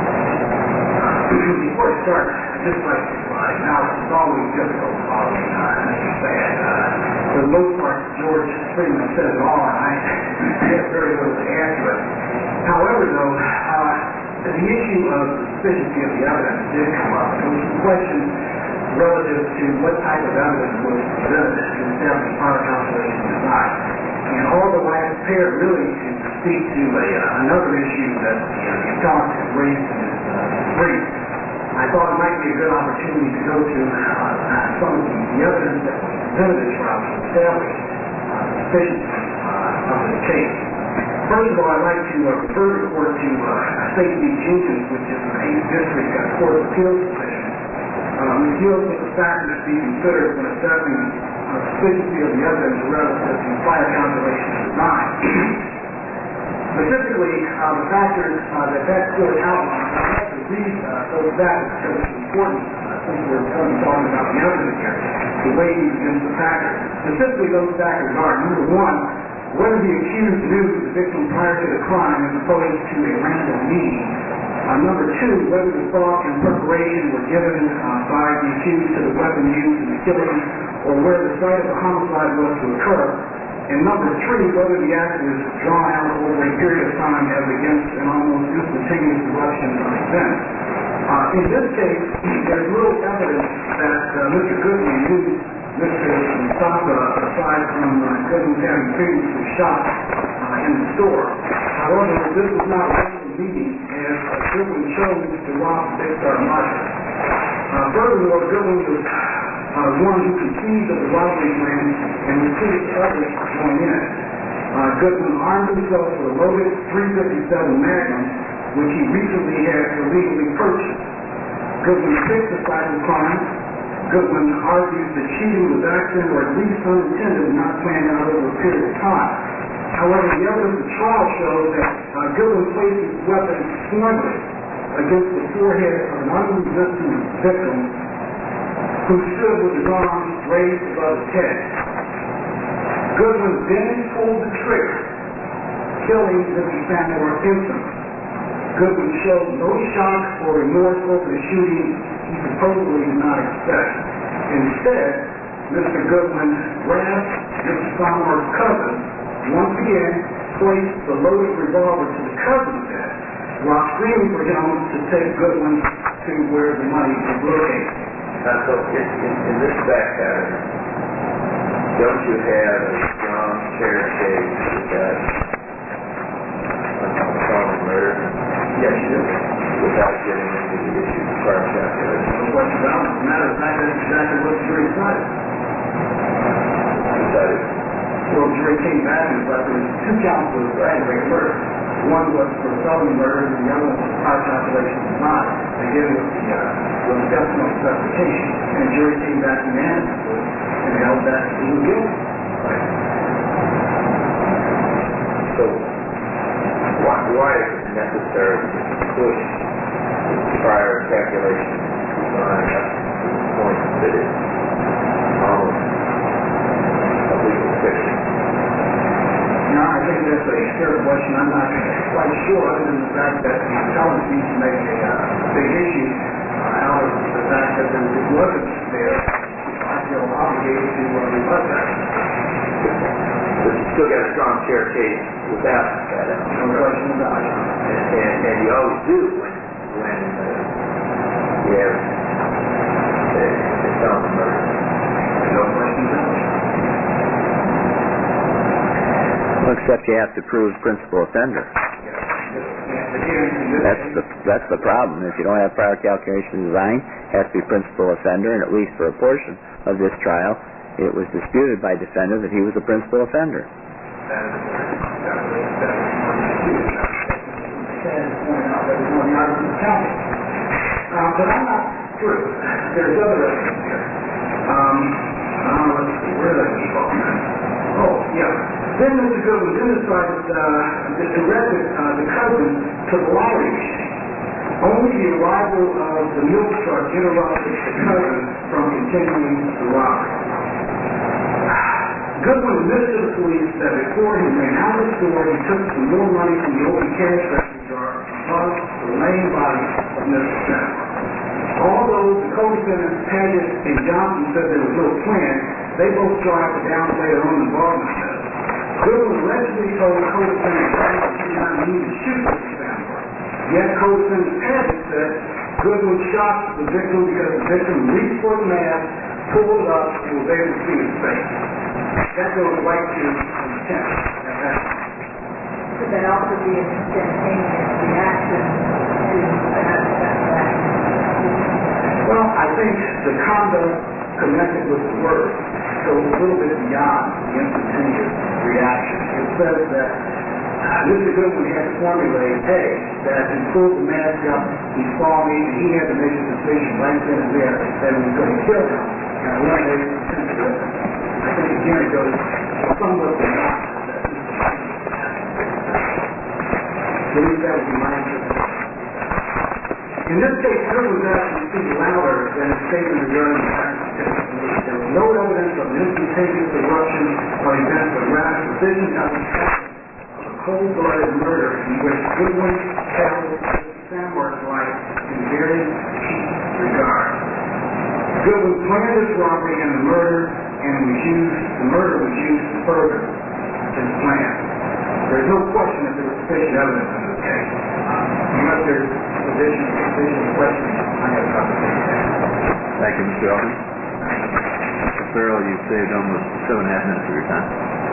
S1: Before I start, I'd just like to acknowledge it's always difficult following Mr. Sad. For the most part, George Freeman said it all, and I have very little to add to it. However, though, the issue of the sufficiency of the evidence did come up. There was some question relative to what type of evidence was presented to establish power calculation design. And although I am prepared really to speak to another issue that the appellant has raised in his brief, I thought it might be a good opportunity to go to some of the evidence that was presented at trial to establish the sufficiency of this case. First of all, I'd like to refer the court to State v. Jenkins, which is an 8th District Court of Appeals decision. It deals with the factors to be considered when assessing the sufficiency of the evidence relative to prior calculation design. Specifically, the factors that court outlined, I'd like to read those factors because it's important since we're going to be talking about the evidence here, to weigh these against the factors. Specifically, those factors are, number one, whether the accused knew the victim prior to the crime as opposed to a random meeting. Number two, whether the thought and preparation were given by the accused to the weapon used in the killing or where the site of the homicide was to occur. And number three, whether the act was drawn out over a period of time as against an almost instantaneous eruption of events. In this case, there's little evidence that Mr. Goodwin knew Mr. Mustafa, aside from Goodwin having previously shot in the store. However, this was not a random meeting, as Goodwin chose to rob the Big Star Market. Furthermore, Goodwin was one who conceived of the robbery plan and recruited others to join in. Goodwin armed himself with a loaded .357 Magnum, which he recently had illegally purchased. Goodwin fixed the site of the crime. Goodwin argues that shooting was accident or at least unintended and not planned out over a period of time. However, the evidence of the trial shows that Goodwin placed his weapon smartly against the forehead of an unresisting victim who stood with his arms raised above his head. Goodwin then pulled the trigger, killing Mr. Sandor instantly. Goodwin showed no shock or remorse over the shooting he supposedly did not expect. Instead, Mr. Goodwin grabbed Mr. Sandor's cousin, once again placed the loaded revolver to the cousin's head, while screaming for him to take Goodwin to where the money was located.
S2: So in this fact pattern, don't you have a strong chair case that unsolved murder?
S1: Yes, you do.
S2: Without getting into the issue of prior calculation.
S1: No question about it. As a matter of fact, that's exactly what the jury decided.
S2: Decided.
S1: Well, the jury came back and thought there was two counts of aggravated murder. One was for felony murder, and the other one was for prior calculation design. They gave it with the decimal specification. And the jury came back unanimously and held that he was guilty.
S2: Right. So, why is it necessary to push prior calculation design up to the point that it's almost a legal fiction?
S1: Now, I think that's a fair question. I'm not quite sure, other than the fact that the appellant seems to make a big issue out of the fact that there was evidence there. I feel obligated to rebut that.
S2: But you still got a strong chair case without that evidence.
S1: No question about it.
S2: And you always do when you have
S1: child was murdered. There's no question about it.
S6: Well, except you have to prove principal offender. That's the problem. If you don't have prior calculation design, it has to be principal offender, and at least for a portion of this trial, it was disputed by defendant that he was a principal offender.
S1: But I'm not through. There's other evidence here. Where did I keep off? Oh, yeah. Then Mr. Goodwin decided the cousin to the lottery machine. Only the arrival of the milk truck interrupted the cousin from continuing the robbery. Goodwin admitted to the police that before he ran out of the store, he took some more money from the open cash register jar above the laying body of Mr. Sandberg. Although the co-defendants Paget and Johnson said there was no plan, they both tried to downplay their own involvement in this. Goodwin allegedly told co-defendant Paget he did not need to shoot Mr. Sandberg. Yet co-defendant Paget said Goodwin shot the victim because the victim reached for the mask, pulled it up, and was able to see his face. That goes right to intent.
S4: Could that also be an instantaneous reaction to an action?
S1: Well, I think the conduct connected with the word goes a little bit beyond the instantaneous reaction. It says that Mr. Goodwin had to formulate, A, that he pulled the mask up, he saw me, and he had to make a decision right then and there that he was going to kill him and eliminate the potential witness. I think again it goes somewhat beyond that. I believe that would be my interpretation. In this case, Goodwin's action seemed louder than his statement regarding the parents' testimony. There was no evidence of an instantaneous eruption or event, but rather sufficient evidence of a cold-blooded murder in which Goodwin held Sandberg's life in very cheap regard. Goodwin planned this robbery and the murder, and the murder was used to further his plan. There's no question that there was sufficient evidence in this case. Unless there's additional questions, I have conversation.
S2: Thank you, Mr. Elton. Mr. Farrell, you've saved almost 7.5 minutes of your time.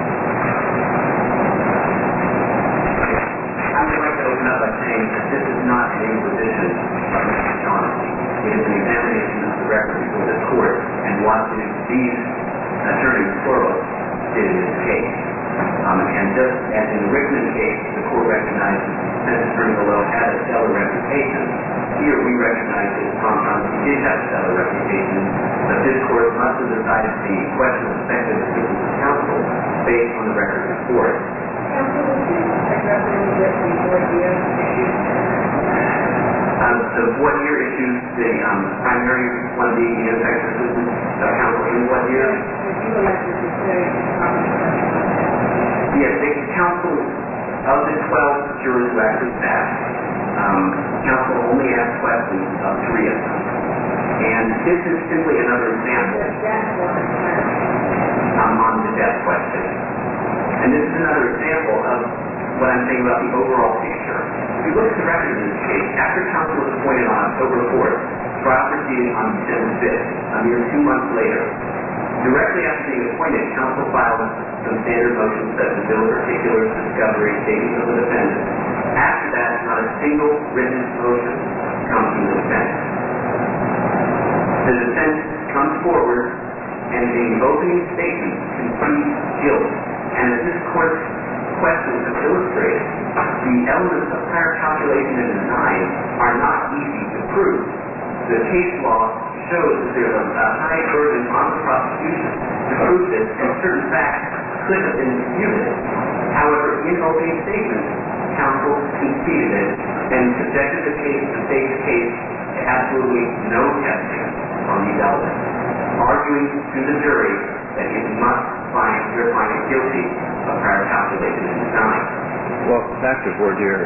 S3: I would like to open up by saying that this is not an inquisition of Mr. Shaughnessy. It is an examination of the record before this court and what these attorneys, plural, did in this case. And just as in the Rickman case, the court recognized that the defense attorney below had a stellar reputation. Here we recognize that Tom Shaughnessy did have a stellar reputation, but this court must have decided the question of effective assistance of counsel based on the record before it.
S4: Counsel, would you address a little bit the voir dire issue?
S3: The voir dire issue, the primary one being the ineffective assistance of counsel in voir dire.
S4: Would you elected to say
S3: Yes, the counsel of the 12 jurors who actually sat, counsel only asked questions of 3 of them. And this is simply another example on the death question. And this is another example of what I'm saying about the overall picture. If you look at the record in this case, after counsel was appointed on October 4th, trial proceeded on December 5th, a mere 2 months later. Directly after being appointed, counsel filed some standard motions such as bill of particulars, discovery, statements of the defendant. After that, not a single written motion comes from the defense. The defense comes forward and in the opening statement concedes guilt. And as this court's questions have illustrated, the elements of prior calculation and design are not easy to prove. The case law shows that there's a high burden on the prosecution to prove this, and certain facts could have been disputed. However, in opening statements, counsel conceded it and subjected the state's case to absolutely no testing on these elements, arguing to the jury that it must find it guilty of prior calculation and design.
S2: Well, back to voir dire.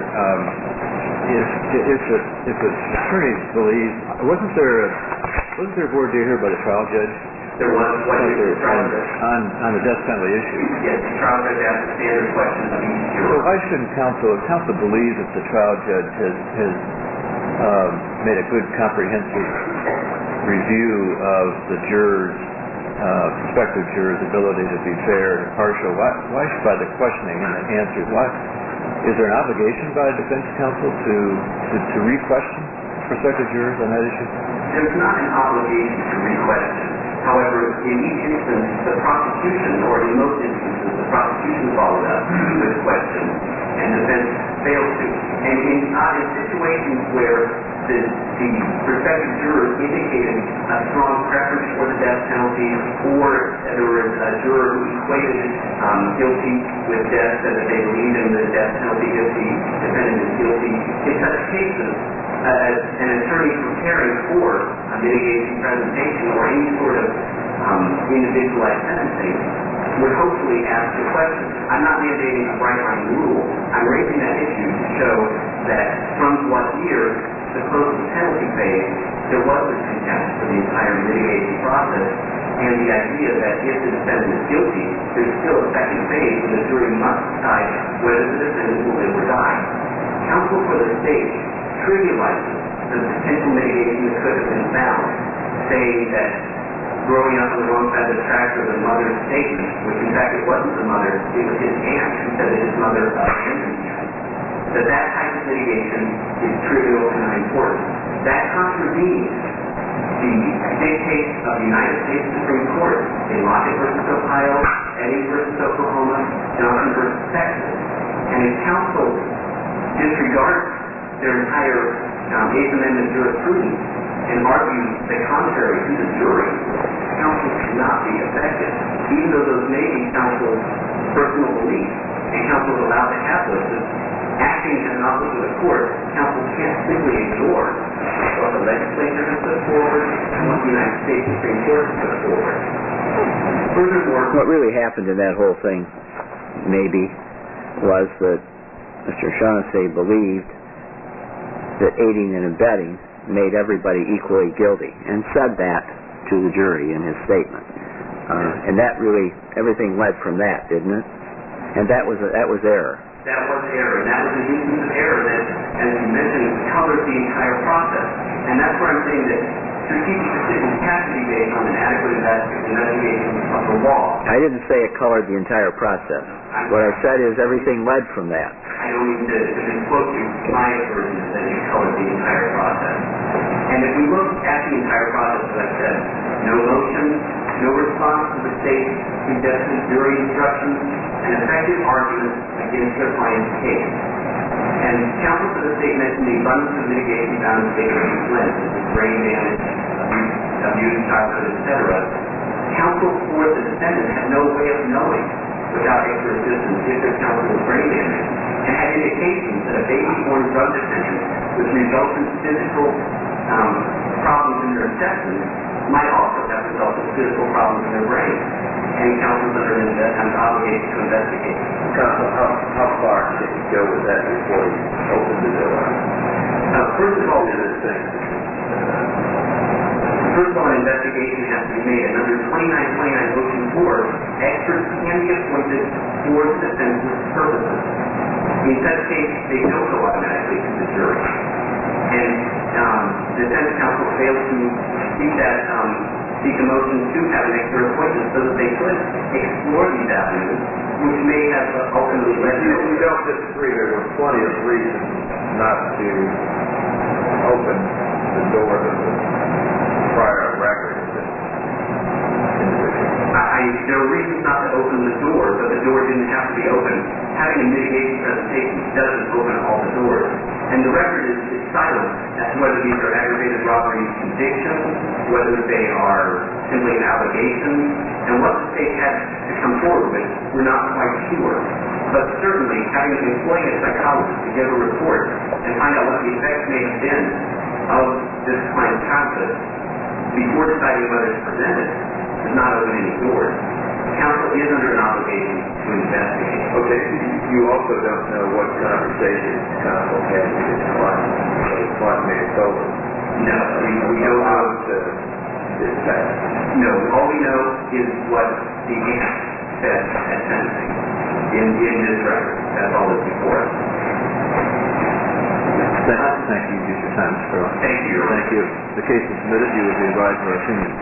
S2: If the attorneys believe, wasn't there voir dire here by the trial judge?
S3: There was the trial judge
S2: on the death penalty issue.
S3: Yes, the trial judge asked the standard questions of each juror.
S2: So why shouldn't counsel believe that the trial judge has made a good comprehensive review of the jurors, prospective jurors' ability to be fair and impartial, why by the questioning and the answers, is there an obligation by a defense counsel to re-question prospective jurors on that issue?
S3: There's not an obligation to re-question. However, in each instance, the prosecution, or in most instances, the prosecution followed up with questions, and the defense failed to. And in situations where the prospective jurors indicated a strong preference for the death penalty, or there was a juror who equated guilty with death, that they believed in the death penalty if the defendant is guilty, in such cases, an attorney preparing for a mitigation presentation or any sort of individualized sentencing would hopefully ask the question. I'm not mandating a bright-line rule. I'm raising that issue to show that from what year, the close to penalty phase, there was a contempt for the entire mitigation process, and the idea that if the defendant is guilty, there's still a second phase where the jury must decide whether the defendant will live or die. Counsel for the state trivializes the potential mitigation that could have been found, saying that growing up on the wrong side of the tracks was the mother's statement, which in fact it wasn't the mother, it was his aunt who said that his mother abandoned him. That type of mitigation is trivial and unimportant. That contravenes the dictates of the United States Supreme Court in Lockett v. Ohio, Eddings v. Oklahoma, Johnson v. Texas. And if counsel disregards their entire Eighth Amendment jurisprudence and argues the contrary to the jury, counsel should not be effective. Even though those may be counsel's personal beliefs, and counsel is allowed to have those, acting as an officer of the court, counsel can't simply ignore what the legislature has put forward and what the United States Supreme Court has put forward. Furthermore,
S6: what really happened in that whole thing, maybe, was that Mr. Shaughnessy believed that aiding and abetting made everybody equally guilty, and said that to the jury in his statement. And that really, everything led from that, didn't it? And that was error.
S3: That was error, and that was an instance of error that, as you mentioned, colored the entire process. And that's where I'm saying that strategic decisions have to be based on an adequate investigation of the law.
S6: I didn't say it colored the entire process. What I said is everything led from that.
S3: I don't mean to misquote you. My version is that it colored the entire process. And if we look at the entire process, as I said, no motion, no response to the state's suggested jury instructions, an effective argument against their client's case. And counsel for the state mentioned the abundance of mitigation found in state v. Flint, such as brain damage, abuse, childhood, etc. Counsel for the defendant had no way of knowing, without extra assistance, if their counsel was brain damaged, and had indications that a baby-born drug dependent with resultant physical problems in their intestines might also have resultant physical problems in their brain. And counsel is under an obligation to investigate.
S2: Counsel, how far did you go with that before you opened the door?
S3: First of all, an investigation has to be made, and under 2929 Motion 4, experts can be appointed for the defense's purposes. In such case, they don't go automatically to the jury. And defense counsel failed to seek a motion to have an expert appointment so that they could explore these avenues, which may have ultimately led to...
S2: We don't disagree. There were plenty of reasons not to open the door to the prior record of this individual.
S3: There were reasons not to open the door, but the door didn't have to be opened. Having a mitigation presentation doesn't open all the doors. And the record is silent as to whether these are aggravated robbery convictions, whether they are simply an allegation, and what the state had to come forward with, we're not quite sure. But certainly, having employed a psychologist to give a report and find out what the effects may have been of this client's childhood before deciding whether it's presented does not open any doors. Counsel is under an obligation to investigate.
S2: Okay, you also don't know what conversation counsel had with his client. So his client may have told him.
S3: No, we don't know.
S2: This past.
S3: No, all we know is what the aunt said at sentencing in this record. That's all that's before us.
S2: Thank you. Use your time, Mr. Earl.
S3: Thank you.
S2: Thank you. The case is submitted. You will be advised of our opinion.